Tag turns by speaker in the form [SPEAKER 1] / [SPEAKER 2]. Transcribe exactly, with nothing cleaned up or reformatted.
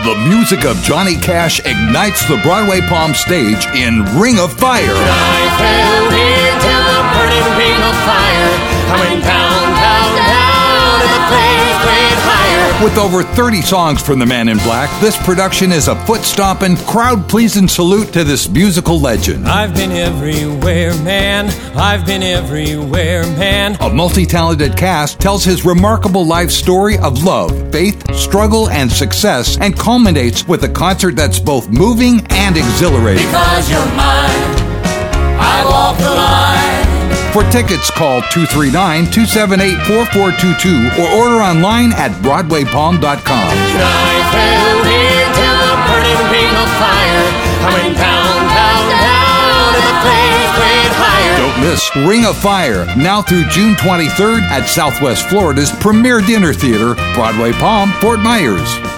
[SPEAKER 1] The music of Johnny Cash ignites the Broadway Palm stage in Ring of Fire.
[SPEAKER 2] I fell into the burning ring of fire, coming down, down, down, and the flames went higher.
[SPEAKER 1] With over thirty songs from the Man in Black, this production is a foot-stomping, crowd-pleasing salute to this musical legend.
[SPEAKER 3] I've been everywhere, man. I've been everywhere, man.
[SPEAKER 1] A multi-talented cast tells his remarkable life story of love, faith, struggle, and success, and culminates with a concert that's both moving and exhilarating.
[SPEAKER 2] Because you're mine, I walk the line.
[SPEAKER 1] For tickets, call two three nine, two seven eight, four four two two or order online at broadway palm dot com.
[SPEAKER 2] I fell into the burning ring of fire, coming down, down, down, and the flames went higher.
[SPEAKER 1] Don't miss Ring of Fire, now through June twenty-third at Southwest Florida's premier dinner theater, Broadway Palm, Fort Myers.